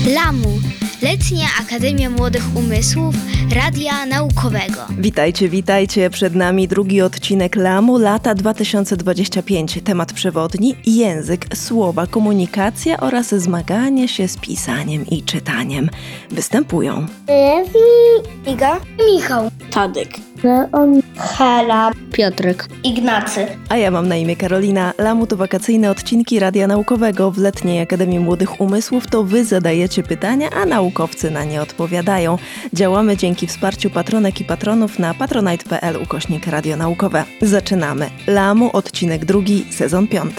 LAMU, Letnia Akademia Młodych Umysłów Radia Naukowego. Witajcie. Przed nami drugi odcinek LAMU lata 2025. Temat przewodni: język, słowa, komunikacja oraz zmaganie się z pisaniem i czytaniem. Występują Lewi, Iga, Michał, Tadek, Leon, Hela, Piotrek, Ignacy. A ja mam na imię Karolina. LAMU to wakacyjne odcinki Radia Naukowego. W Letniej Akademii Młodych Umysłów to wy zadajecie pytania, a naukowcy na nie odpowiadają. Działamy dzięki wsparciu patronek i patronów na patronite.pl/Radio Naukowe. Zaczynamy. LAMU, odcinek 2, sezon 5.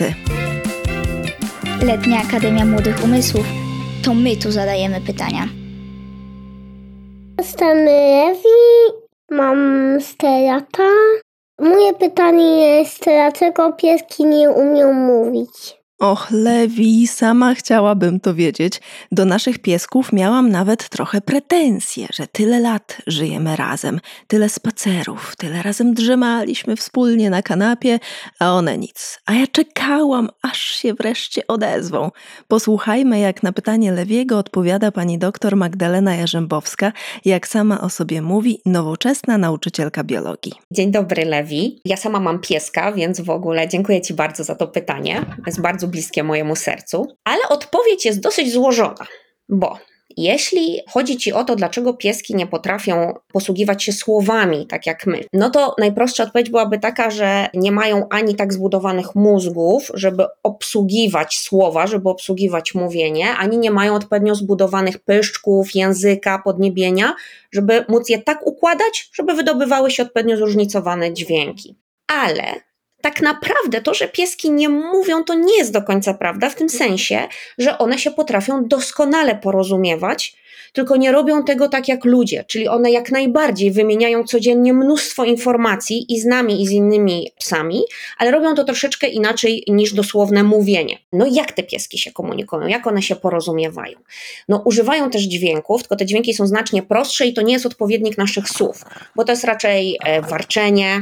Letnia Akademia Młodych Umysłów. To my tu zadajemy pytania. Jestem Lewi, mam 4 lata. Moje pytanie jest, dlaczego pieski nie umieją mówić? Och, Lewi, sama chciałabym to wiedzieć. Do naszych piesków miałam nawet trochę pretensje, że tyle lat żyjemy razem, tyle spacerów, tyle razem drzemaliśmy wspólnie na kanapie, a one nic. A ja czekałam, aż się wreszcie odezwą. Posłuchajmy, jak na pytanie Lewiego odpowiada pani doktor Magdalena Jarzębowska, jak sama o sobie mówi, nowoczesna nauczycielka biologii. Dzień dobry, Lewi. Ja sama mam pieska, więc w ogóle dziękuję Ci bardzo za to pytanie. Jest bardzo bliskie mojemu sercu. Ale odpowiedź jest dosyć złożona, bo jeśli chodzi Ci o to, dlaczego pieski nie potrafią posługiwać się słowami, tak jak my, no to najprostsza odpowiedź byłaby taka, że nie mają ani tak zbudowanych mózgów, żeby obsługiwać słowa, żeby obsługiwać mówienie, ani nie mają odpowiednio zbudowanych pyszczków, języka, podniebienia, żeby móc je tak układać, żeby wydobywały się odpowiednio zróżnicowane dźwięki. Ale tak naprawdę to, że pieski nie mówią, to nie jest do końca prawda, w tym sensie, że one się potrafią doskonale porozumiewać, tylko nie robią tego tak jak ludzie, czyli one jak najbardziej wymieniają codziennie mnóstwo informacji i z nami, i z innymi psami, ale robią to troszeczkę inaczej niż dosłowne mówienie. No i jak te pieski się komunikują, jak one się porozumiewają? No używają też dźwięków, tylko te dźwięki są znacznie prostsze i to nie jest odpowiednik naszych słów, bo to jest raczej warczenie,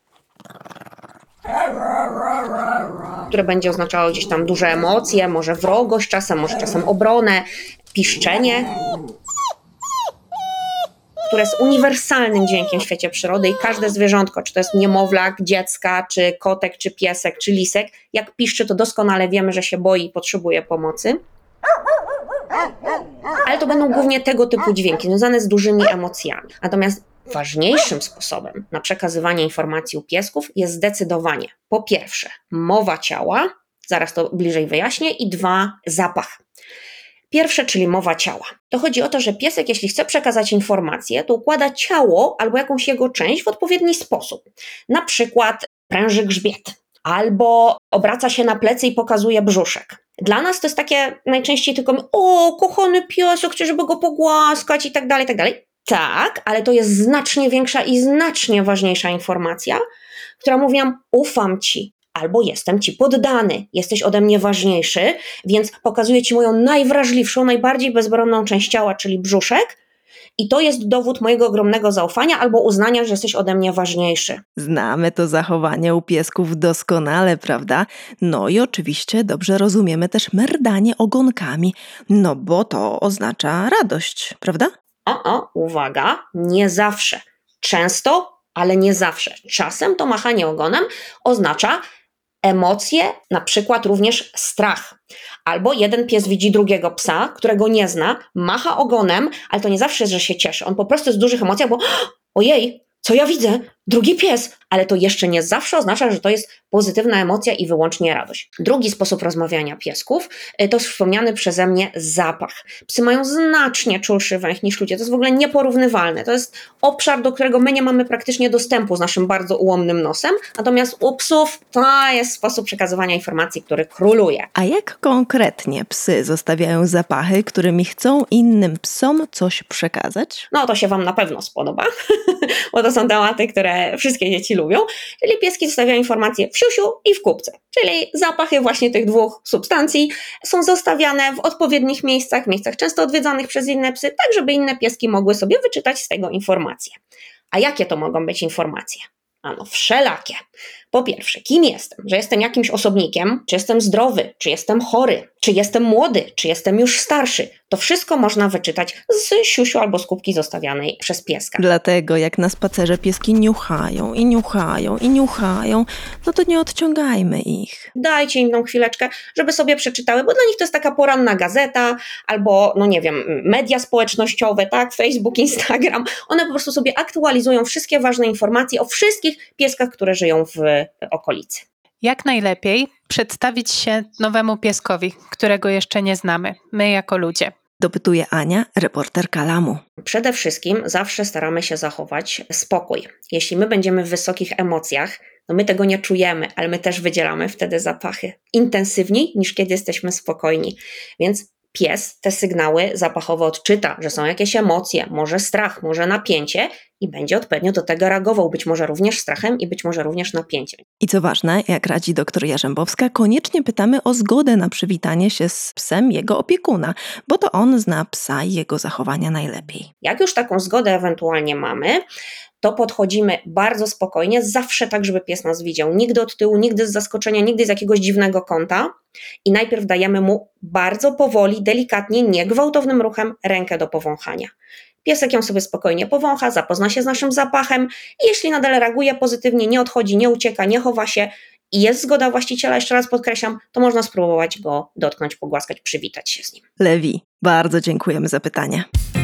które będzie oznaczało gdzieś tam duże emocje, może wrogość czasem, może czasem obronę, piszczenie, które jest uniwersalnym dźwiękiem w świecie przyrody i każde zwierzątko, czy to jest niemowlak, dziecka, czy kotek, czy piesek, czy lisek, jak piszczy, to doskonale wiemy, że się boi i potrzebuje pomocy. Ale to będą głównie tego typu dźwięki, związane z dużymi emocjami. Natomiast ważniejszym sposobem na przekazywanie informacji u piesków jest zdecydowanie po pierwsze mowa ciała, zaraz to bliżej wyjaśnię, i 2 zapach. Pierwsze, czyli mowa ciała. To chodzi o to, że piesek, jeśli chce przekazać informację, to układa ciało albo jakąś jego część w odpowiedni sposób. Na przykład pręży grzbiet, albo obraca się na plecy i pokazuje brzuszek. Dla nas to jest takie najczęściej tylko o, kochany piesek, chcę, żeby go pogłaskać i tak dalej, i tak dalej. Tak, ale to jest znacznie większa i znacznie ważniejsza informacja, która mówi nam, ufam Ci, albo jestem Ci poddany, jesteś ode mnie ważniejszy, więc pokazuję Ci moją najwrażliwszą, najbardziej bezbronną część ciała, czyli brzuszek, i to jest dowód mojego ogromnego zaufania albo uznania, że jesteś ode mnie ważniejszy. Znamy to zachowanie u piesków doskonale, prawda? No i oczywiście dobrze rozumiemy też merdanie ogonkami, no bo to oznacza radość, prawda? Uwaga, nie zawsze. Często, ale nie zawsze. Czasem to machanie ogonem oznacza emocje, na przykład również strach. Albo jeden pies widzi drugiego psa, którego nie zna, macha ogonem, ale to nie zawsze jest, że się cieszy. On po prostu jest w dużych emocjach, bo ojej, co ja widzę? Drugi pies. Ale to jeszcze nie zawsze oznacza, że to jest pozytywna emocja i wyłącznie radość. Drugi sposób rozmawiania piesków to wspomniany przeze mnie zapach. Psy mają znacznie czulszy węch niż ludzie. To jest w ogóle nieporównywalne. To jest obszar, do którego my nie mamy praktycznie dostępu z naszym bardzo ułomnym nosem. Natomiast u psów to jest sposób przekazywania informacji, który króluje. A jak konkretnie psy zostawiają zapachy, którymi chcą innym psom coś przekazać? No to się Wam na pewno spodoba, bo to są tematy, które wszystkie dzieci lubią, czyli pieski zostawiają informacje w siusiu i w kubce, czyli zapachy właśnie tych 2 substancji są zostawiane w odpowiednich miejscach często odwiedzanych przez inne psy, tak żeby inne pieski mogły sobie wyczytać z tego informacje. A jakie to mogą być informacje? Ano wszelakie. Po pierwsze, kim jestem? Że jestem jakimś osobnikiem, czy jestem zdrowy, czy jestem chory, czy jestem młody, czy jestem już starszy. To wszystko można wyczytać z siusiu albo z kubki zostawianej przez pieska. Dlatego jak na spacerze pieski niuchają i niuchają i niuchają, no to nie odciągajmy ich. Dajcie im tą chwileczkę, żeby sobie przeczytały, bo dla nich to jest taka poranna gazeta albo, no nie wiem, media społecznościowe, tak, Facebook, Instagram. One po prostu sobie aktualizują wszystkie ważne informacje o wszystkich pieskach, które żyją w okolicy. Jak najlepiej przedstawić się nowemu pieskowi, którego jeszcze nie znamy, my jako ludzie? Dopytuje Ania, reporterka Lamu. Przede wszystkim zawsze staramy się zachować spokój. Jeśli my będziemy w wysokich emocjach, no my tego nie czujemy, ale my też wydzielamy wtedy zapachy intensywniej niż kiedy jesteśmy spokojni. Więc pies te sygnały zapachowe odczyta, że są jakieś emocje, może strach, może napięcie i będzie odpowiednio do tego reagował, być może również strachem i być może również napięciem. I co ważne, jak radzi dr Jarzębowska, koniecznie pytamy o zgodę na przywitanie się z psem jego opiekuna, bo to on zna psa i jego zachowania najlepiej. Jak już taką zgodę ewentualnie mamy, to podchodzimy bardzo spokojnie, zawsze tak, żeby pies nas widział. Nigdy od tyłu, nigdy z zaskoczenia, nigdy z jakiegoś dziwnego kąta. I najpierw dajemy mu bardzo powoli, delikatnie, niegwałtownym ruchem rękę do powąchania. Piesek ją sobie spokojnie powącha, zapozna się z naszym zapachem i jeśli nadal reaguje pozytywnie, nie odchodzi, nie ucieka, nie chowa się i jest zgoda właściciela, jeszcze raz podkreślam, to można spróbować go dotknąć, pogłaskać, przywitać się z nim. Lewi, bardzo dziękujemy za pytanie.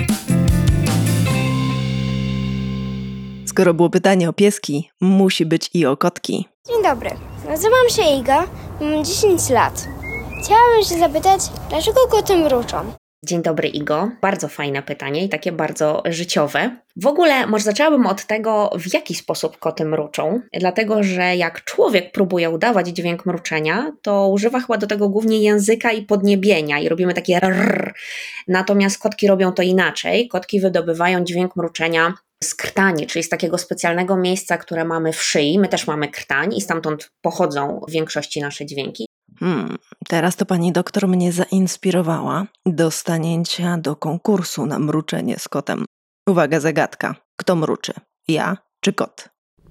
Skoro było pytanie o pieski, musi być i o kotki. Dzień dobry, nazywam się Iga, mam 10 lat. Chciałabym się zapytać, dlaczego koty mruczą? Dzień dobry, Igo. Bardzo fajne pytanie i takie bardzo życiowe. W ogóle może zaczęłabym od tego, w jaki sposób koty mruczą, dlatego że jak człowiek próbuje udawać dźwięk mruczenia, to używa chyba do tego głównie języka i podniebienia i robimy takie rrr. Natomiast kotki robią to inaczej. Kotki wydobywają dźwięk mruczenia z krtani, czyli z takiego specjalnego miejsca, które mamy w szyi. My też mamy krtań i stamtąd pochodzą w większości nasze dźwięki. Teraz to pani doktor mnie zainspirowała do stanięcia do konkursu na mruczenie z kotem. Uwaga, zagadka. Kto mruczy? Ja czy kot?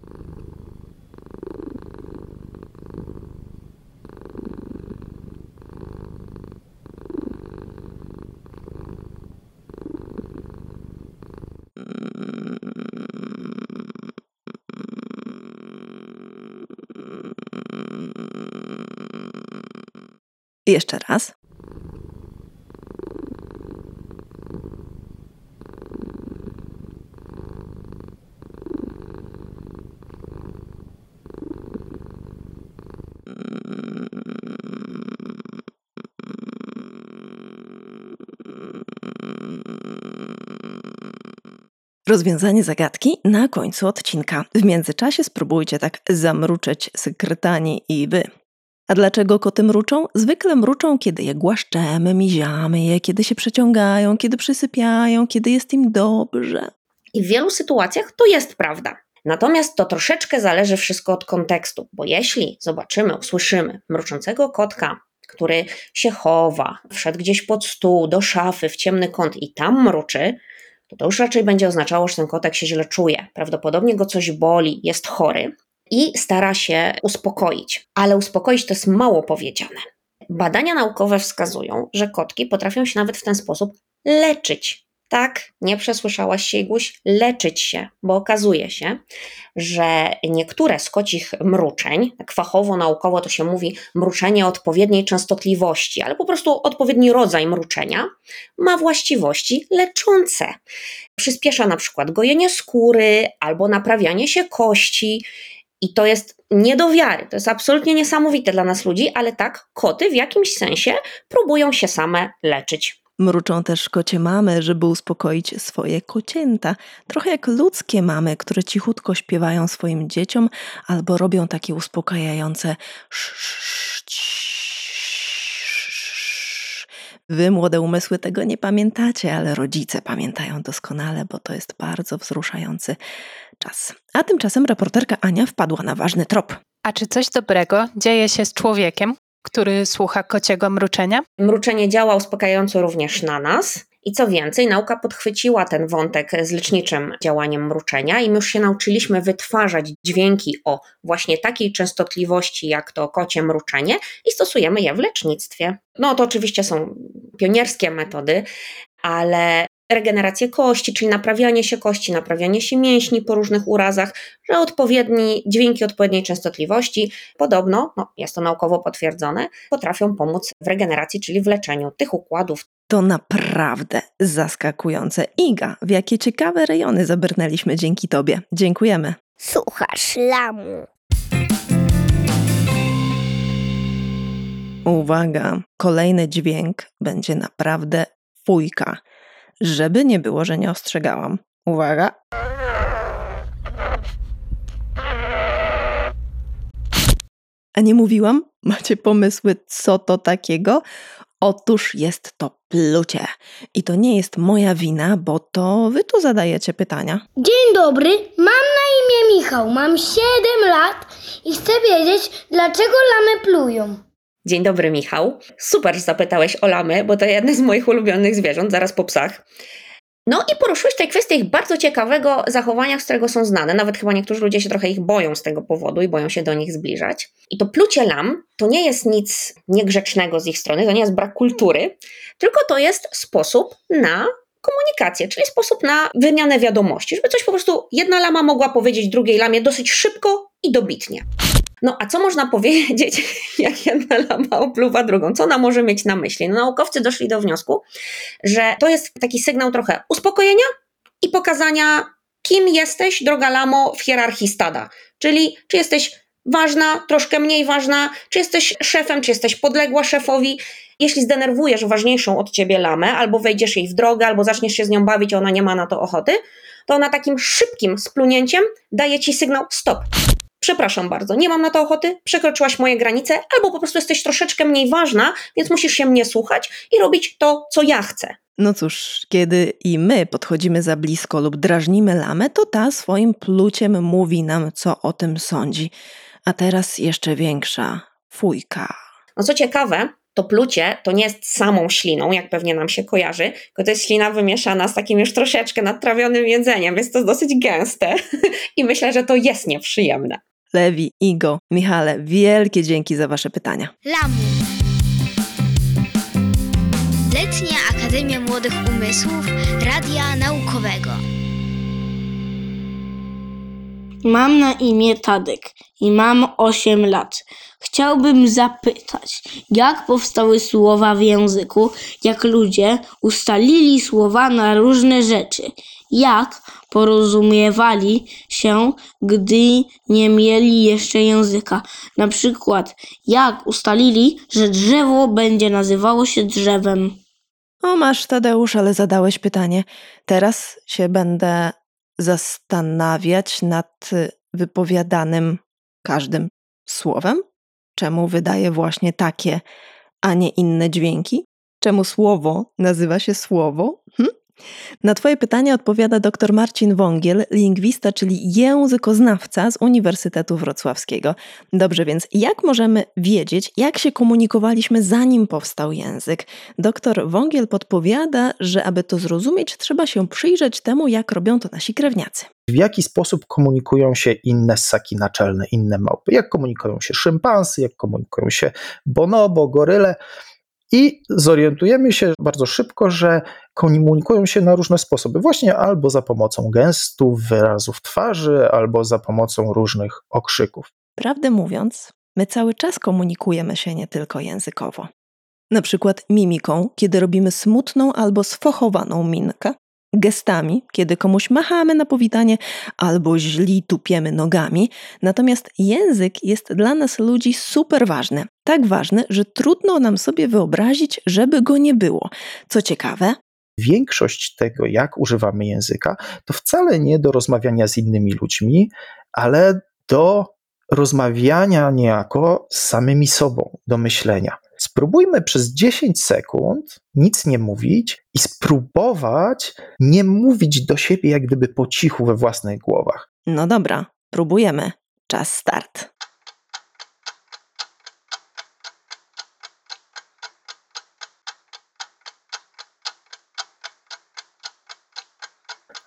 Jeszcze raz. Rozwiązanie zagadki na końcu odcinka. W międzyczasie spróbujcie tak zamruczeć z krtani i wy. A dlaczego koty mruczą? Zwykle mruczą, kiedy je głaszczemy, miziamy je, kiedy się przeciągają, kiedy przysypiają, kiedy jest im dobrze. I w wielu sytuacjach to jest prawda. Natomiast to troszeczkę zależy wszystko od kontekstu, bo jeśli zobaczymy, usłyszymy mruczącego kotka, który się chowa, wszedł gdzieś pod stół, do szafy, w ciemny kąt i tam mruczy, to już raczej będzie oznaczało, że ten kotek się źle czuje. Prawdopodobnie go coś boli, jest chory i stara się uspokoić. Ale uspokoić to jest mało powiedziane. Badania naukowe wskazują, że kotki potrafią się nawet w ten sposób leczyć. Tak, nie przesłyszałaś się, Iguś, leczyć się, bo okazuje się, że niektóre z kocich mruczeń, tak fachowo, naukowo to się mówi mruczenie o odpowiedniej częstotliwości, ale po prostu odpowiedni rodzaj mruczenia, ma właściwości leczące. Przyspiesza na przykład gojenie skóry albo naprawianie się kości i to jest nie do wiary, to jest absolutnie niesamowite dla nas ludzi, ale tak, koty w jakimś sensie próbują się same leczyć. Mruczą też kocie mamy, żeby uspokoić swoje kocięta. Trochę jak ludzkie mamy, które cichutko śpiewają swoim dzieciom albo robią takie uspokajające Wy, młode umysły, tego nie pamiętacie, ale rodzice pamiętają doskonale, bo to jest bardzo wzruszający czas. A tymczasem reporterka Ania wpadła na ważny trop. A czy coś dobrego dzieje się z człowiekiem, który słucha kociego mruczenia? Mruczenie działa uspokajająco również na nas I co więcej, nauka podchwyciła ten wątek z leczniczym działaniem mruczenia i my już się nauczyliśmy wytwarzać dźwięki o właśnie takiej częstotliwości jak to kocie mruczenie i stosujemy je w lecznictwie. No to oczywiście są pionierskie metody, ale regenerację kości, czyli naprawianie się kości, naprawianie się mięśni po różnych urazach, że dźwięki odpowiedniej częstotliwości podobno, jest to naukowo potwierdzone, potrafią pomóc w regeneracji, czyli w leczeniu tych układów. To naprawdę zaskakujące. Iga, w jakie ciekawe rejony zabrnęliśmy dzięki tobie. Dziękujemy. Słuchasz lamu. Uwaga, kolejny dźwięk będzie naprawdę fujka. Żeby nie było, że nie ostrzegałam. Uwaga. A nie mówiłam? Macie pomysły, co to takiego? Otóż jest to plucie. I to nie jest moja wina, bo to wy tu zadajecie pytania. Dzień dobry, mam na imię Michał, mam 7 lat i chcę wiedzieć, dlaczego lamy plują. Dzień dobry, Michał. Super, że zapytałeś o lamy, bo to jedne z moich ulubionych zwierząt, zaraz po psach. No i poruszyłeś tutaj kwestię ich bardzo ciekawego zachowania, z którego są znane. Nawet chyba niektórzy ludzie się trochę ich boją z tego powodu i boją się do nich zbliżać. I to plucie lam to nie jest nic niegrzecznego z ich strony, to nie jest brak kultury, tylko to jest sposób na komunikację, czyli sposób na wymianę wiadomości, żeby coś po prostu jedna lama mogła powiedzieć drugiej lamie dosyć szybko i dobitnie. No a co można powiedzieć, jak jedna lama opluwa drugą? Co ona może mieć na myśli? No, naukowcy doszli do wniosku, że to jest taki sygnał trochę uspokojenia i pokazania, kim jesteś, droga lamo, w hierarchii stada. Czyli czy jesteś ważna, troszkę mniej ważna, czy jesteś szefem, czy jesteś podległa szefowi. Jeśli zdenerwujesz ważniejszą od ciebie lamę, albo wejdziesz jej w drogę, albo zaczniesz się z nią bawić, a ona nie ma na to ochoty, to ona takim szybkim splunięciem daje ci sygnał stop. Przepraszam bardzo, nie mam na to ochoty, przekroczyłaś moje granice, albo po prostu jesteś troszeczkę mniej ważna, więc musisz się mnie słuchać i robić to, co ja chcę. No cóż, kiedy i my podchodzimy za blisko lub drażnimy lamę, to ta swoim pluciem mówi nam, co o tym sądzi. A teraz jeszcze większa fujka. No co ciekawe, to plucie to nie jest samą śliną, jak pewnie nam się kojarzy, tylko to jest ślina wymieszana z takim już troszeczkę nadtrawionym jedzeniem, więc to jest dosyć gęste i myślę, że to jest nieprzyjemne. Lewi, Igo, Michale, wielkie dzięki za wasze pytania. Lamu. Letnia Akademia Młodych Umysłów Radia Naukowego. Mam na imię Tadek i mam 8 lat. Chciałbym zapytać, jak powstały słowa w języku, jak ludzie ustalili słowa na różne rzeczy, jak porozumiewali się, gdy nie mieli jeszcze języka. Na przykład, jak ustalili, że drzewo będzie nazywało się drzewem. O masz, Tadeusz, ale zadałeś pytanie. Teraz się będę zastanawiać nad wypowiadanym każdym słowem. Czemu wydaje właśnie takie, a nie inne dźwięki? Czemu słowo nazywa się słowo? Na twoje pytanie odpowiada dr Marcin Wągiel, lingwista, czyli językoznawca z Uniwersytetu Wrocławskiego. Dobrze, więc jak możemy wiedzieć, jak się komunikowaliśmy, zanim powstał język? Dr Wągiel podpowiada, że aby to zrozumieć, trzeba się przyjrzeć temu, jak robią to nasi krewniacy. W jaki sposób komunikują się inne ssaki naczelne, inne małpy? Jak komunikują się szympansy, jak komunikują się bonobo, goryle? I zorientujemy się bardzo szybko, że komunikują się na różne sposoby. Właśnie albo za pomocą gestów, wyrazów twarzy, albo za pomocą różnych okrzyków. Prawdę mówiąc, my cały czas komunikujemy się nie tylko językowo. Na przykład mimiką, kiedy robimy smutną albo sfochowaną minkę, gestami, kiedy komuś machamy na powitanie albo źli tupiemy nogami. Natomiast język jest dla nas ludzi super ważny. Tak ważny, że trudno nam sobie wyobrazić, żeby go nie było. Co ciekawe, większość tego, jak używamy języka, to wcale nie do rozmawiania z innymi ludźmi, ale do rozmawiania niejako z samymi sobą, do myślenia. Spróbujmy przez 10 sekund nic nie mówić i spróbować nie mówić do siebie jak gdyby po cichu we własnych głowach. No dobra, próbujemy. Czas start.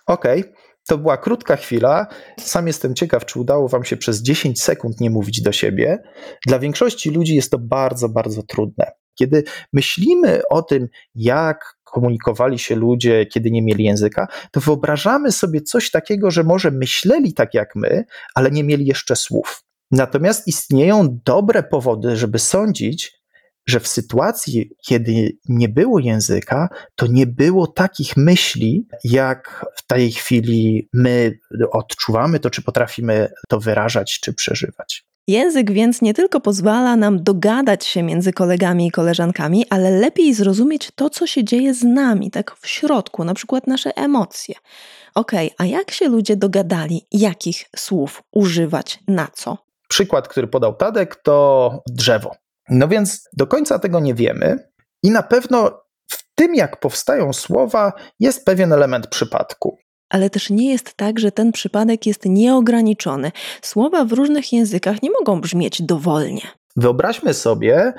Okej, to była krótka chwila. Sam jestem ciekaw, czy udało wam się przez 10 sekund nie mówić do siebie. Dla większości ludzi jest to bardzo, bardzo trudne. Kiedy myślimy o tym, jak komunikowali się ludzie, kiedy nie mieli języka, to wyobrażamy sobie coś takiego, że może myśleli tak jak my, ale nie mieli jeszcze słów. Natomiast istnieją dobre powody, żeby sądzić, że w sytuacji, kiedy nie było języka, to nie było takich myśli, jak w tej chwili my odczuwamy to, czy potrafimy to wyrażać, czy przeżywać. Język więc nie tylko pozwala nam dogadać się między kolegami i koleżankami, ale lepiej zrozumieć to, co się dzieje z nami, tak w środku, na przykład nasze emocje. Okej, a jak się ludzie dogadali, jakich słów używać, na co? Przykład, który podał Tadek, to drzewo. No więc do końca tego nie wiemy i na pewno w tym, jak powstają słowa, jest pewien element przypadku. Ale też nie jest tak, że ten przypadek jest nieograniczony. Słowa w różnych językach nie mogą brzmieć dowolnie. Wyobraźmy sobie,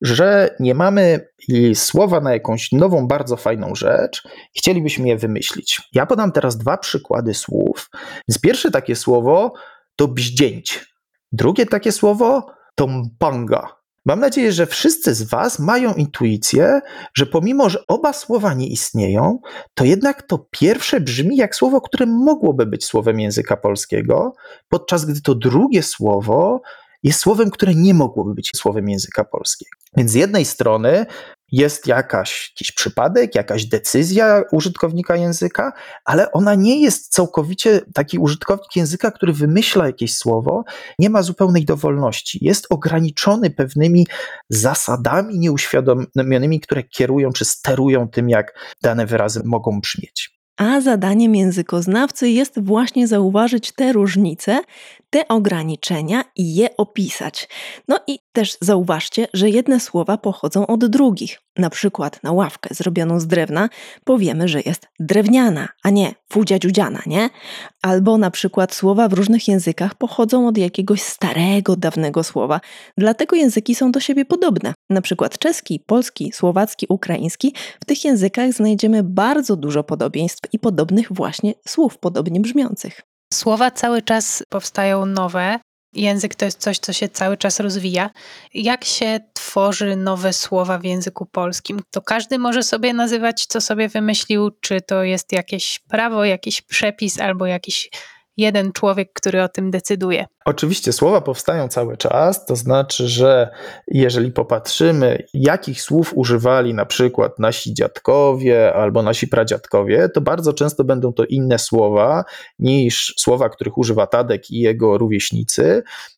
że nie mamy słowa na jakąś nową, bardzo fajną rzecz i chcielibyśmy je wymyślić. Ja podam teraz 2 przykłady słów. Więc pierwsze takie słowo to bździęć. Drugie takie słowo to mpanga. Mam nadzieję, że wszyscy z was mają intuicję, że pomimo, że oba słowa nie istnieją, to jednak to pierwsze brzmi jak słowo, które mogłoby być słowem języka polskiego, podczas gdy to drugie słowo jest słowem, które nie mogłoby być słowem języka polskiego. Więc z jednej strony jest jakiś przypadek, jakaś decyzja użytkownika języka, ale ona nie jest całkowicie taki użytkownik języka, który wymyśla jakieś słowo, nie ma zupełnej dowolności. Jest ograniczony pewnymi zasadami nieuświadomionymi, które kierują czy sterują tym, jak dane wyrazy mogą brzmieć. A zadaniem językoznawcy jest właśnie zauważyć te różnice, te ograniczenia i je opisać. No i też zauważcie, że jedne słowa pochodzą od drugich. Na przykład na ławkę zrobioną z drewna powiemy, że jest drewniana, a nie fudzia-dziudziana, nie? Albo na przykład słowa w różnych językach pochodzą od jakiegoś starego, dawnego słowa. Dlatego języki są do siebie podobne. Na przykład czeski, polski, słowacki, ukraiński. W tych językach znajdziemy bardzo dużo podobieństw i podobnych właśnie słów, podobnie brzmiących. Słowa cały czas powstają nowe. Język to jest coś, co się cały czas rozwija. Jak się tworzy nowe słowa w języku polskim? To każdy może sobie nazywać, co sobie wymyślił, czy to jest jakieś prawo, jakiś przepis albo jakiś jeden człowiek, który o tym decyduje? Oczywiście słowa powstają cały czas, to znaczy, że jeżeli popatrzymy, jakich słów używali na przykład nasi dziadkowie albo nasi pradziadkowie, to bardzo często będą to inne słowa niż słowa, których używa Tadek i jego rówieśnicy,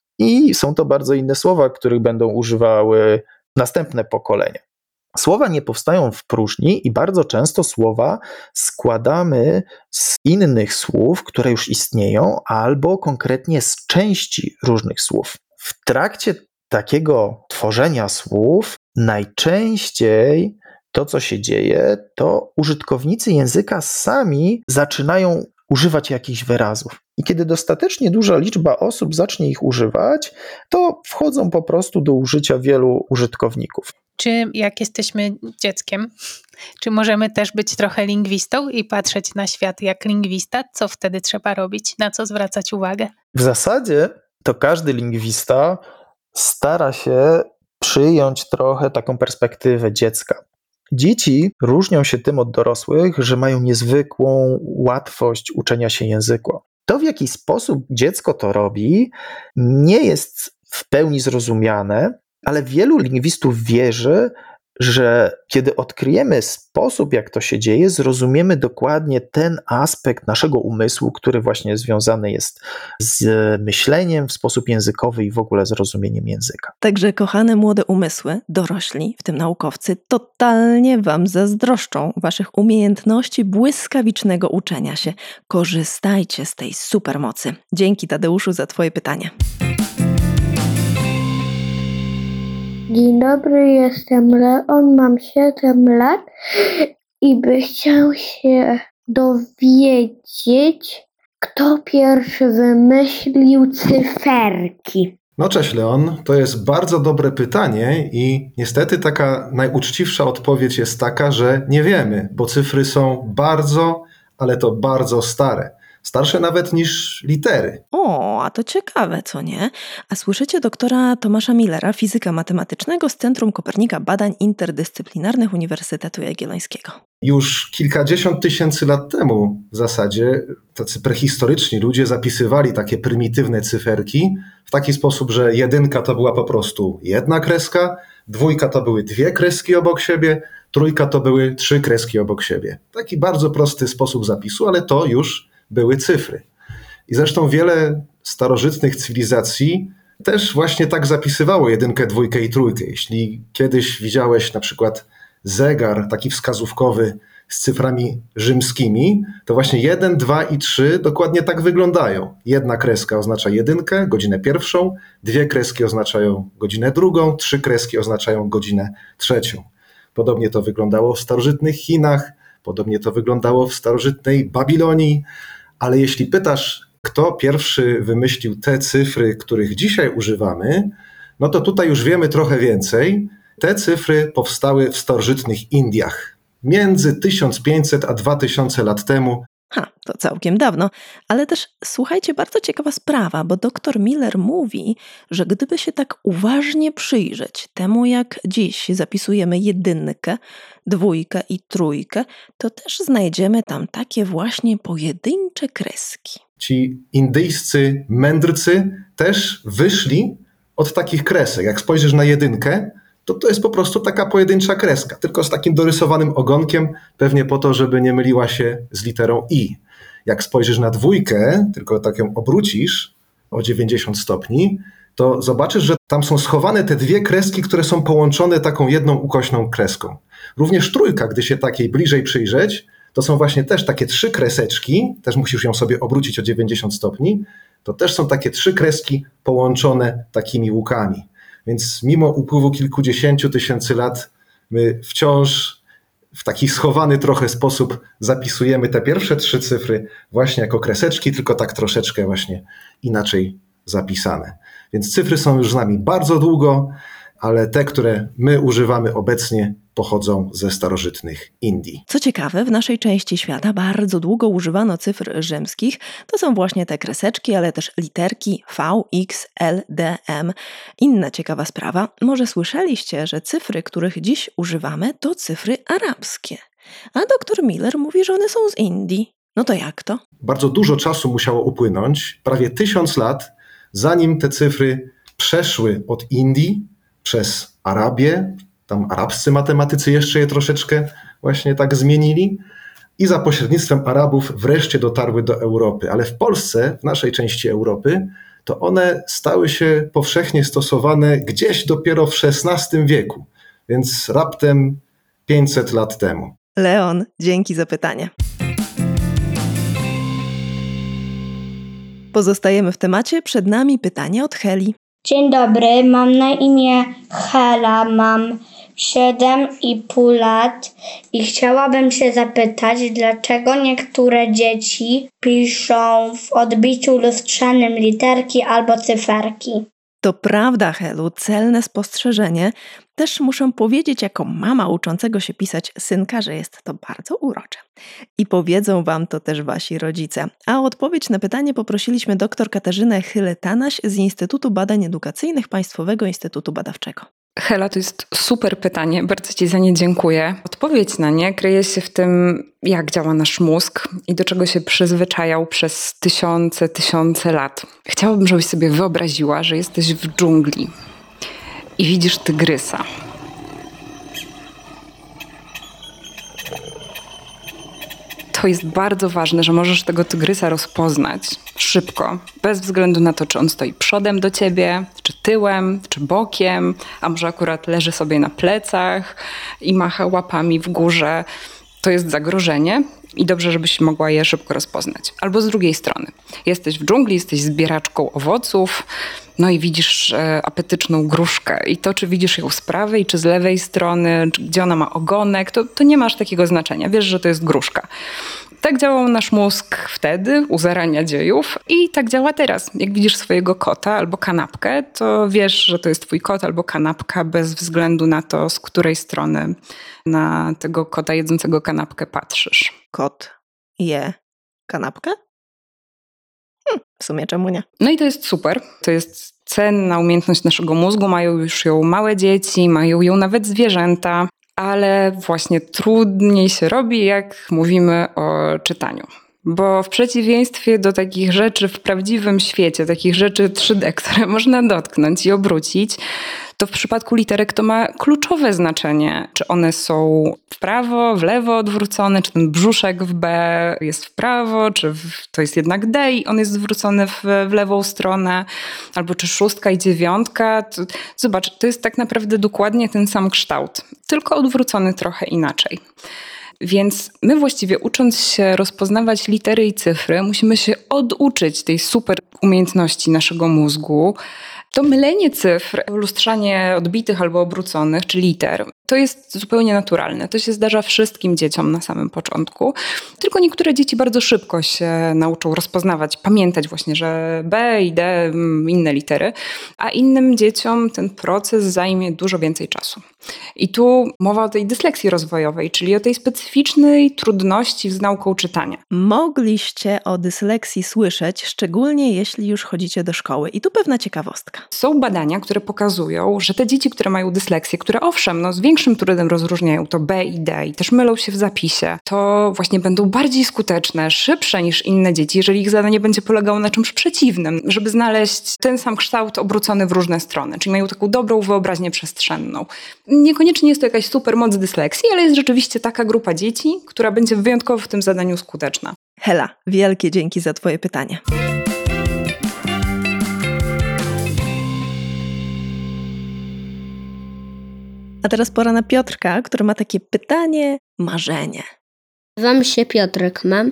i są to bardzo inne słowa, których będą używały następne pokolenia. Słowa nie powstają w próżni i bardzo często słowa składamy z innych słów, które już istnieją, albo konkretnie z części różnych słów. W trakcie takiego tworzenia słów najczęściej to, co się dzieje, to użytkownicy języka sami zaczynają używać jakichś wyrazów. I kiedy dostatecznie duża liczba osób zacznie ich używać, to wchodzą po prostu do użycia wielu użytkowników. Czy jak jesteśmy dzieckiem, czy możemy też być trochę lingwistą i patrzeć na świat jak lingwista? Co wtedy trzeba robić? Na co zwracać uwagę? W zasadzie to każdy lingwista stara się przyjąć trochę taką perspektywę dziecka. Dzieci różnią się tym od dorosłych, że mają niezwykłą łatwość uczenia się języka. To, w jaki sposób dziecko to robi, nie jest w pełni zrozumiane, ale wielu lingwistów wierzy, że kiedy odkryjemy sposób, jak to się dzieje, zrozumiemy dokładnie ten aspekt naszego umysłu, który właśnie związany jest z myśleniem w sposób językowy i w ogóle z rozumieniem języka. Także kochane młode umysły, dorośli, w tym naukowcy, totalnie wam zazdroszczą waszych umiejętności błyskawicznego uczenia się. Korzystajcie z tej supermocy. Dzięki, Tadeuszu, za twoje pytanie. Dzień dobry, jestem Leon, mam 7 lat i by chciał się dowiedzieć, kto pierwszy wymyślił cyferki. No cześć Leon, to jest bardzo dobre pytanie i niestety taka najuczciwsza odpowiedź jest taka, że nie wiemy, bo cyfry są bardzo, ale to bardzo stare. Starsze nawet niż litery. O, a to ciekawe, co nie? A słyszycie doktora Tomasza Millera, fizyka matematycznego z Centrum Kopernika Badań Interdyscyplinarnych Uniwersytetu Jagiellońskiego. Już kilkadziesiąt tysięcy lat temu w zasadzie tacy prehistoryczni ludzie zapisywali takie prymitywne cyferki w taki sposób, że 1 to była po prostu jedna kreska, 2 to były 2 kreski obok siebie, 3 to były 3 kreski obok siebie. Taki bardzo prosty sposób zapisu, ale to już były cyfry. I zresztą wiele starożytnych cywilizacji też właśnie tak zapisywało 1, 2 i 3. Jeśli kiedyś widziałeś na przykład zegar taki wskazówkowy z cyframi rzymskimi, to właśnie 1, 2 i 3 dokładnie tak wyglądają. 1 kreska oznacza 1, godzinę 1, 2 kreski oznaczają godzinę 2, 3 kreski oznaczają godzinę 3. Podobnie to wyglądało w starożytnych Chinach, podobnie to wyglądało w starożytnej Babilonii, ale jeśli pytasz, kto pierwszy wymyślił te cyfry, których dzisiaj używamy, no to tutaj już wiemy trochę więcej. Te cyfry powstały w starożytnych Indiach między 1500 a 2000 lat temu. To całkiem dawno, ale też słuchajcie, bardzo ciekawa sprawa, bo dr Miller mówi, że gdyby się tak uważnie przyjrzeć temu, jak dziś zapisujemy 1, 2 i 3, to też znajdziemy tam takie właśnie pojedyncze kreski. Ci indyjscy mędrcy też wyszli od takich kresek. Jak spojrzysz na 1, to jest po prostu taka pojedyncza kreska, tylko z takim dorysowanym ogonkiem, pewnie po to, żeby nie myliła się z literą I. Jak spojrzysz na 2, tylko tak ją obrócisz o 90 stopni, to zobaczysz, że tam są schowane te 2 kreski, które są połączone taką jedną ukośną kreską. Również 3, gdy się takiej bliżej przyjrzeć, to są właśnie też takie 3 kreseczki, też musisz ją sobie obrócić o 90 stopni, to też są takie 3 kreski połączone takimi łukami. Więc mimo upływu kilkudziesięciu tysięcy lat my wciąż w taki schowany trochę sposób zapisujemy te pierwsze 3 cyfry właśnie jako kreseczki, tylko tak troszeczkę właśnie inaczej zapisane. Więc cyfry są już z nami bardzo długo, ale te, które my używamy obecnie, pochodzą ze starożytnych Indii. Co ciekawe, w naszej części świata bardzo długo używano cyfr rzymskich. To są właśnie te kreseczki, ale też literki V, X, L, D, M. Inna ciekawa sprawa, może słyszeliście, że cyfry, których dziś używamy, to cyfry arabskie. A dr Miller mówi, że one są z Indii. No to jak to? Bardzo dużo czasu musiało upłynąć, prawie 1000 lat, zanim te cyfry przeszły od Indii przez Arabię. Tam arabscy matematycy jeszcze je troszeczkę właśnie tak zmienili i za pośrednictwem Arabów wreszcie dotarły do Europy. Ale w Polsce, w naszej części Europy, to one stały się powszechnie stosowane gdzieś dopiero w XVI wieku, więc raptem 500 lat temu. Leon, dzięki za pytanie. Pozostajemy w temacie, przed nami pytanie od Heli. Dzień dobry, mam na imię Hela, mam 7,5 lat i chciałabym się zapytać, dlaczego niektóre dzieci piszą w odbiciu lustrzanym literki albo cyferki. To prawda, Helu, celne spostrzeżenie. Też muszę powiedzieć jako mama uczącego się pisać synka, że jest to bardzo urocze. I powiedzą wam to też wasi rodzice. A o odpowiedź na pytanie poprosiliśmy dr Katarzynę Chylę-Tanaś z Instytutu Badań Edukacyjnych Państwowego Instytutu Badawczego. Hela, to jest super pytanie, bardzo ci za nie dziękuję. Odpowiedź na nie kryje się w tym, jak działa nasz mózg i do czego się przyzwyczajał przez tysiące lat. Chciałabym, żebyś sobie wyobraziła, że jesteś w dżungli i widzisz tygrysa. To jest bardzo ważne, że możesz tego tygrysa rozpoznać szybko, bez względu na to, czy on stoi przodem do ciebie, czy tyłem, czy bokiem, a może akurat leży sobie na plecach i macha łapami w górze. To jest zagrożenie i dobrze, żebyś mogła je szybko rozpoznać. Albo z drugiej strony, jesteś w dżungli, jesteś zbieraczką owoców, no i widzisz apetyczną gruszkę. I to, czy widzisz ją z prawej, czy z lewej strony, czy gdzie ona ma ogonek, to nie ma aż takiego znaczenia. Wiesz, że to jest gruszka. Tak działał nasz mózg wtedy, u zarania dziejów i tak działa teraz. Jak widzisz swojego kota albo kanapkę, to wiesz, że to jest twój kot albo kanapka bez względu na to, z której strony na tego kota jedzącego kanapkę patrzysz. Kot je kanapkę? W sumie czemu nie? No i to jest super. To jest cenna umiejętność naszego mózgu. Mają już ją małe dzieci, mają ją nawet zwierzęta, ale właśnie trudniej się robi, jak mówimy o czytaniu. Bo w przeciwieństwie do takich rzeczy w prawdziwym świecie, takich rzeczy 3D, które można dotknąć i obrócić, to w przypadku literek to ma kluczowe znaczenie. Czy one są w prawo, w lewo odwrócone, czy ten brzuszek w B jest w prawo, czy to jest jednak D i on jest zwrócony w lewą stronę, albo czy 6 i 9. Zobacz, to jest tak naprawdę dokładnie ten sam kształt, tylko odwrócony trochę inaczej. Więc my właściwie ucząc się rozpoznawać litery i cyfry, musimy się oduczyć tej super umiejętności naszego mózgu. To mylenie cyfr, lustrzanie odbitych albo obróconych, czy liter, to jest zupełnie naturalne. To się zdarza wszystkim dzieciom na samym początku. Tylko niektóre dzieci bardzo szybko się nauczą rozpoznawać, pamiętać właśnie, że B i D, inne litery, a innym dzieciom ten proces zajmie dużo więcej czasu. I tu mowa o tej dysleksji rozwojowej, czyli o tej specyficznej trudności z nauką czytania. Mogliście o dysleksji słyszeć, szczególnie jeśli już chodzicie do szkoły. I tu pewna ciekawostka. Są badania, które pokazują, że te dzieci, które mają dysleksję, które owszem, z większym trudem rozróżniają to B i D i też mylą się w zapisie, to właśnie będą bardziej skuteczne, szybsze niż inne dzieci, jeżeli ich zadanie będzie polegało na czymś przeciwnym, żeby znaleźć ten sam kształt obrócony w różne strony, czyli mają taką dobrą wyobraźnię przestrzenną. Niekoniecznie jest to jakaś super moc dysleksji, ale jest rzeczywiście taka grupa dzieci, która będzie wyjątkowo w tym zadaniu skuteczna. Hela, wielkie dzięki za Twoje pytanie. A teraz pora na Piotrka, który ma takie pytanie, marzenie. Nazywam się Piotrek, mam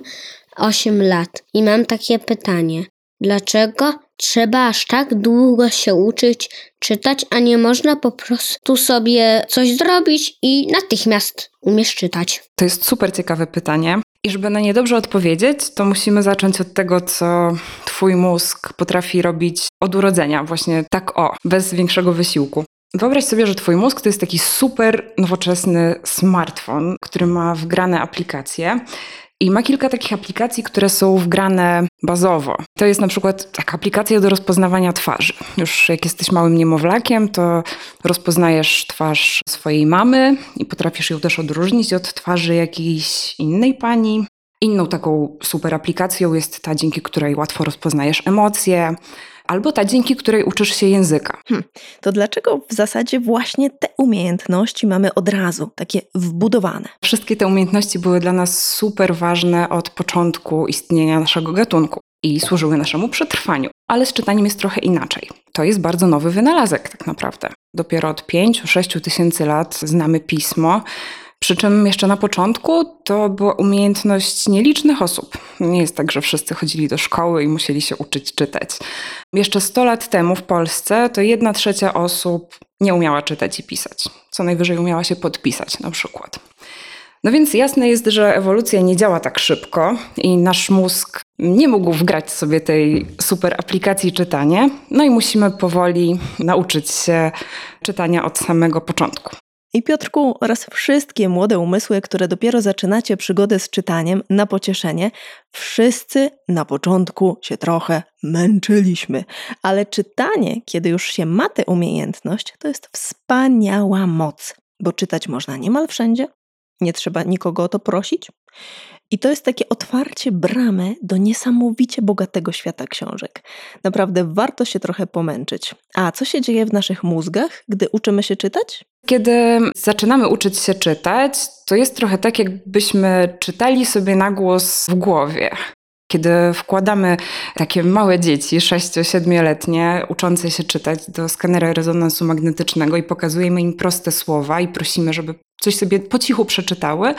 8 lat i mam takie pytanie. Dlaczego trzeba aż tak długo się uczyć czytać, a nie można po prostu sobie coś zrobić i natychmiast umiesz czytać? To jest super ciekawe pytanie. I żeby na nie dobrze odpowiedzieć, to musimy zacząć od tego, co twój mózg potrafi robić od urodzenia, właśnie tak bez większego wysiłku. Wyobraź sobie, że twój mózg to jest taki super nowoczesny smartfon, który ma wgrane aplikacje i ma kilka takich aplikacji, które są wgrane bazowo. To jest na przykład taka aplikacja do rozpoznawania twarzy. Już jak jesteś małym niemowlakiem, to rozpoznajesz twarz swojej mamy i potrafisz ją też odróżnić od twarzy jakiejś innej pani. Inną taką super aplikacją jest ta, dzięki której łatwo rozpoznajesz emocje, albo ta, dzięki której uczysz się języka. To dlaczego w zasadzie właśnie te umiejętności mamy od razu, takie wbudowane? Wszystkie te umiejętności były dla nas super ważne od początku istnienia naszego gatunku i służyły naszemu przetrwaniu. Ale z czytaniem jest trochę inaczej. To jest bardzo nowy wynalazek tak naprawdę. Dopiero od 5-6 tysięcy lat znamy pismo, przy czym jeszcze na początku to była umiejętność nielicznych osób. Nie jest tak, że wszyscy chodzili do szkoły i musieli się uczyć czytać. Jeszcze 100 lat temu w Polsce to 1/3 osób nie umiała czytać i pisać. Co najwyżej umiała się podpisać na przykład. No więc jasne jest, że ewolucja nie działa tak szybko i nasz mózg nie mógł wgrać sobie tej super aplikacji czytanie. No i musimy powoli nauczyć się czytania od samego początku. I Piotrku oraz wszystkie młode umysły, które dopiero zaczynacie przygodę z czytaniem na pocieszenie, wszyscy na początku się trochę męczyliśmy. Ale czytanie, kiedy już się ma tę umiejętność, to jest wspaniała moc, bo czytać można niemal wszędzie, nie trzeba nikogo o to prosić. I to jest takie otwarcie bramy do niesamowicie bogatego świata książek. Naprawdę warto się trochę pomęczyć. A co się dzieje w naszych mózgach, gdy uczymy się czytać? Kiedy zaczynamy uczyć się czytać, to jest trochę tak, jakbyśmy czytali sobie na głos w głowie. Kiedy wkładamy takie małe dzieci, 6-7-letnie, uczące się czytać do skanera rezonansu magnetycznego i pokazujemy im proste słowa i prosimy, żeby coś sobie po cichu przeczytały,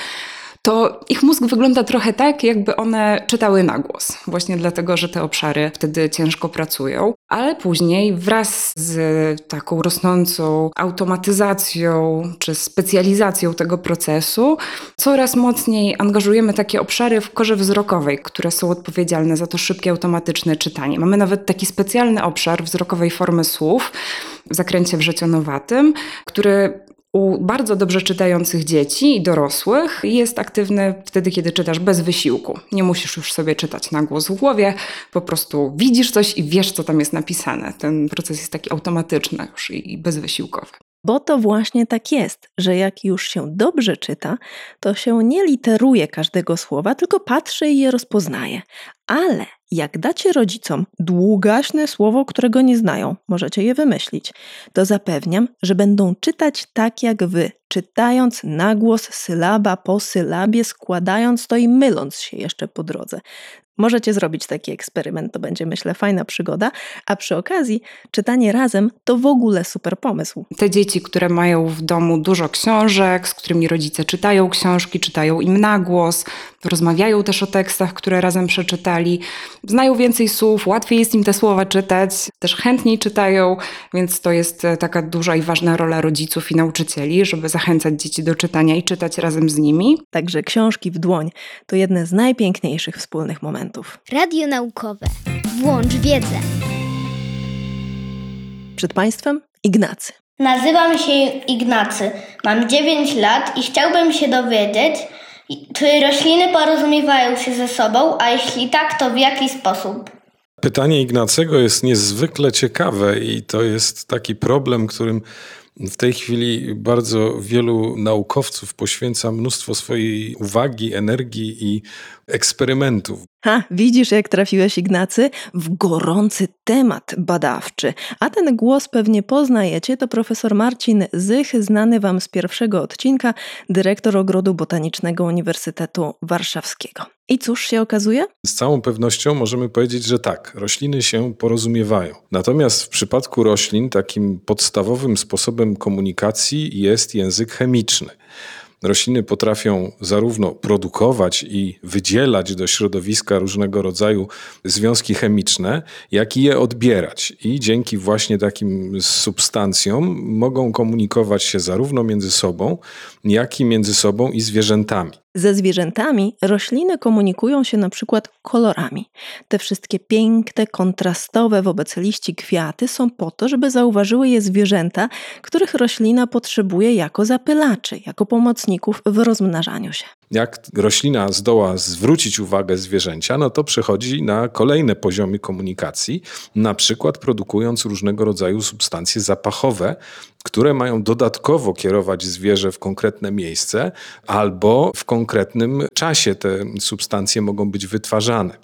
to ich mózg wygląda trochę tak, jakby one czytały na głos. Właśnie dlatego, że te obszary wtedy ciężko pracują. Ale później wraz z taką rosnącą automatyzacją czy specjalizacją tego procesu coraz mocniej angażujemy takie obszary w korze wzrokowej, które są odpowiedzialne za to szybkie, automatyczne czytanie. Mamy nawet taki specjalny obszar wzrokowej formy słów w zakręcie wrzecionowatym, który U bardzo dobrze czytających dzieci i dorosłych jest aktywny wtedy, kiedy czytasz bez wysiłku. Nie musisz już sobie czytać na głos w głowie, po prostu widzisz coś i wiesz, co tam jest napisane. Ten proces jest taki automatyczny już i bezwysiłkowy. Bo to właśnie tak jest, że jak już się dobrze czyta, to się nie literuje każdego słowa, tylko patrzy i je rozpoznaje. Ale jak dacie rodzicom długaśne słowo, którego nie znają, możecie je wymyślić, to zapewniam, że będą czytać tak jak wy, czytając na głos sylaba po sylabie, składając to i myląc się jeszcze po drodze. Możecie zrobić taki eksperyment, to będzie, myślę, fajna przygoda, a przy okazji czytanie razem to w ogóle super pomysł. Te dzieci, które mają w domu dużo książek, z którymi rodzice czytają książki, czytają im na głos, rozmawiają też o tekstach, które razem przeczytali, znają więcej słów, łatwiej jest im te słowa czytać, też chętniej czytają, więc to jest taka duża i ważna rola rodziców i nauczycieli, żeby zachęcać dzieci do czytania i czytać razem z nimi. Także książki w dłoń to jedne z najpiękniejszych wspólnych momentów. Radio naukowe. Włącz wiedzę. Przed Państwem Ignacy. Nazywam się Ignacy, mam 9 lat i chciałbym się dowiedzieć, czy rośliny porozumiewają się ze sobą, a jeśli tak, to w jaki sposób? Pytanie Ignacego jest niezwykle ciekawe i to jest taki problem, którym w tej chwili bardzo wielu naukowców poświęca mnóstwo swojej uwagi, energii i eksperymentów. Widzisz, jak trafiłeś, Ignacy, w gorący temat badawczy. A ten głos pewnie poznajecie, to profesor Marcin Zych, znany wam z pierwszego odcinka, dyrektor Ogrodu Botanicznego Uniwersytetu Warszawskiego. I cóż się okazuje? Z całą pewnością możemy powiedzieć, że tak, rośliny się porozumiewają. Natomiast w przypadku roślin takim podstawowym sposobem komunikacji jest język chemiczny. Rośliny potrafią zarówno produkować i wydzielać do środowiska różnego rodzaju związki chemiczne, jak i je odbierać. I dzięki właśnie takim substancjom mogą komunikować się zarówno między sobą, jak i między sobą i zwierzętami. Ze zwierzętami rośliny komunikują się na przykład kolorami. Te wszystkie piękne, kontrastowe wobec liści kwiaty są po to, żeby zauważyły je zwierzęta, których roślina potrzebuje jako zapylaczy, jako pomocników w rozmnażaniu się. Jak roślina zdoła zwrócić uwagę zwierzęcia, no to przechodzi na kolejne poziomy komunikacji, na przykład produkując różnego rodzaju substancje zapachowe, które mają dodatkowo kierować zwierzę w konkretne miejsce albo w konkretnym czasie te substancje mogą być wytwarzane.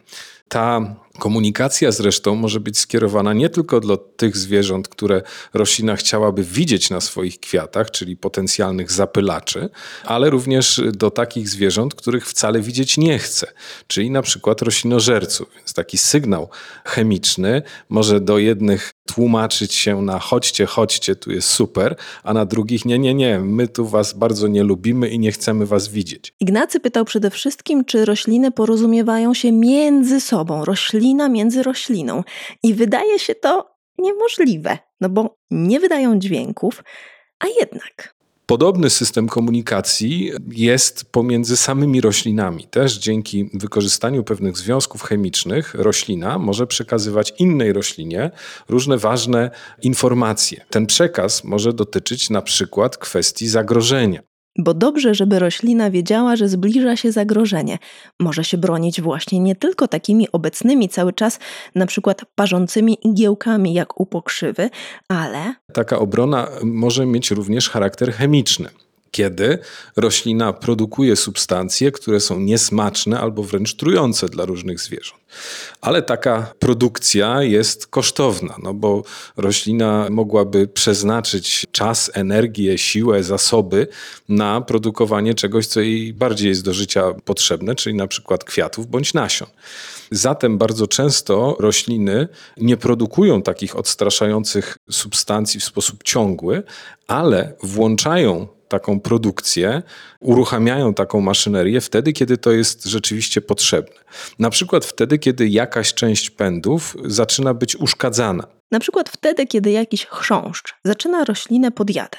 Ta komunikacja zresztą może być skierowana nie tylko do tych zwierząt, które roślina chciałaby widzieć na swoich kwiatach, czyli potencjalnych zapylaczy, ale również do takich zwierząt, których wcale widzieć nie chce, czyli na przykład roślinożerców. Więc taki sygnał chemiczny może do jednych tłumaczyć się na chodźcie, chodźcie, tu jest super, a na drugich nie, my tu was bardzo nie lubimy i nie chcemy was widzieć. Ignacy pytał przede wszystkim, czy rośliny porozumiewają się między sobą, roślina między rośliną. I wydaje się to niemożliwe, no bo nie wydają dźwięków, a jednak. Podobny system komunikacji jest pomiędzy samymi roślinami. Też dzięki wykorzystaniu pewnych związków chemicznych roślina może przekazywać innej roślinie różne ważne informacje. Ten przekaz może dotyczyć na przykład kwestii zagrożenia. Bo dobrze, żeby roślina wiedziała, że zbliża się zagrożenie. Może się bronić właśnie nie tylko takimi obecnymi cały czas, na przykład parzącymi igiełkami jak u pokrzywy, ale... Taka obrona może mieć również charakter chemiczny, kiedy roślina produkuje substancje, które są niesmaczne albo wręcz trujące dla różnych zwierząt. Ale taka produkcja jest kosztowna, no bo roślina mogłaby przeznaczyć czas, energię, siłę, zasoby na produkowanie czegoś, co jej bardziej jest do życia potrzebne, czyli na przykład kwiatów bądź nasion. Zatem bardzo często rośliny nie produkują takich odstraszających substancji w sposób ciągły, ale włączają taką produkcję, uruchamiają taką maszynerię wtedy, kiedy to jest rzeczywiście potrzebne. Na przykład wtedy, kiedy jakaś część pędów zaczyna być uszkadzana. Na przykład wtedy, kiedy jakiś chrząszcz zaczyna roślinę podjadać.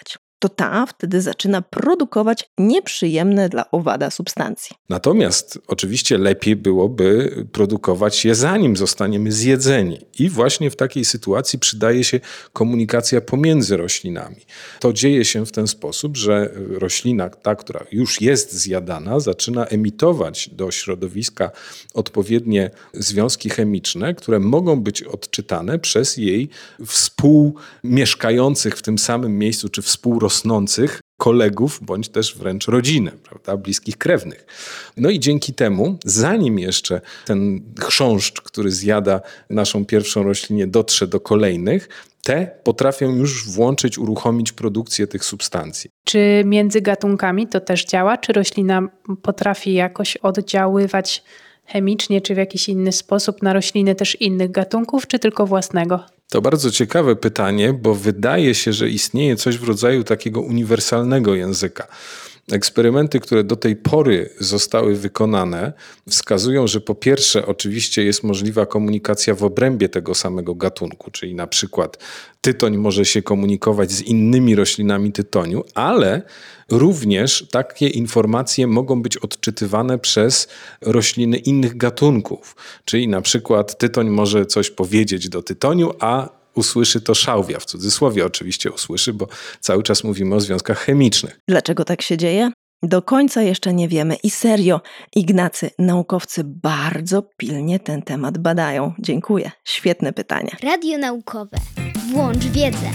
to ta wtedy zaczyna produkować nieprzyjemne dla owada substancje. Natomiast oczywiście lepiej byłoby produkować je zanim zostaniemy zjedzeni. I właśnie w takiej sytuacji przydaje się komunikacja pomiędzy roślinami. To dzieje się w ten sposób, że roślina, ta, która już jest zjadana, zaczyna emitować do środowiska odpowiednie związki chemiczne, które mogą być odczytane przez jej współmieszkających w tym samym miejscu, czy współrosnących kolegów, bądź też wręcz rodzinę, prawda, bliskich krewnych. No i dzięki temu, zanim jeszcze ten chrząszcz, który zjada naszą pierwszą roślinę, dotrze do kolejnych, te potrafią już uruchomić produkcję tych substancji. Czy między gatunkami to też działa? Czy roślina potrafi jakoś oddziaływać chemicznie, czy w jakiś inny sposób na rośliny też innych gatunków, czy tylko własnego? To bardzo ciekawe pytanie, bo wydaje się, że istnieje coś w rodzaju takiego uniwersalnego języka. Eksperymenty, które do tej pory zostały wykonane, wskazują, że po pierwsze oczywiście jest możliwa komunikacja w obrębie tego samego gatunku, czyli na przykład tytoń może się komunikować z innymi roślinami tytoniu, ale również takie informacje mogą być odczytywane przez rośliny innych gatunków, czyli na przykład tytoń może coś powiedzieć do tytoniu, a usłyszy to szałwia, w cudzysłowie oczywiście usłyszy, bo cały czas mówimy o związkach chemicznych. Dlaczego tak się dzieje? Do końca jeszcze nie wiemy i serio, Ignacy, naukowcy bardzo pilnie ten temat badają. Dziękuję, świetne pytanie. Radio naukowe. Włącz wiedzę.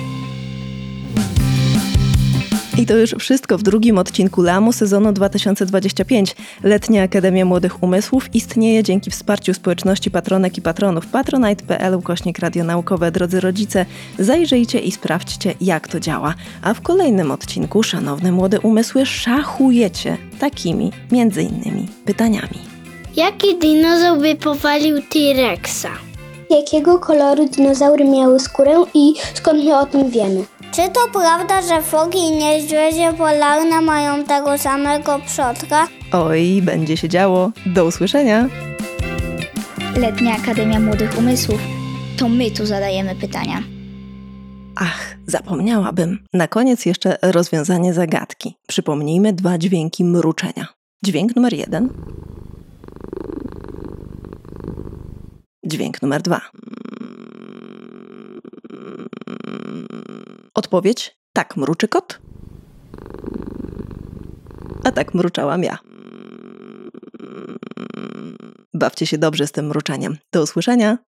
I to już wszystko w drugim odcinku LAMU sezonu 2025. Letnia Akademia Młodych Umysłów istnieje dzięki wsparciu społeczności patronek i patronów. patronite.pl/radionaukowe. Drodzy rodzice, zajrzyjcie i sprawdźcie, jak to działa. A w kolejnym odcinku, szanowne młode umysły, szachujecie takimi, między innymi, pytaniami. Jaki dinozaur by powalił T-Rexa? Jakiego koloru dinozaury miały skórę i skąd my o tym wiemy? Czy to prawda, że foki i niedźwiedzie polarne mają tego samego przodka? Oj, będzie się działo. Do usłyszenia! Letnia Akademia Młodych Umysłów. To my tu zadajemy pytania. Ach, zapomniałabym. Na koniec jeszcze rozwiązanie zagadki. Przypomnijmy 2 dźwięki mruczenia. Dźwięk numer 1. Dźwięk numer 2. Odpowiedź: tak mruczy kot, a tak mruczałam ja. Bawcie się dobrze z tym mruczeniem. Do usłyszenia!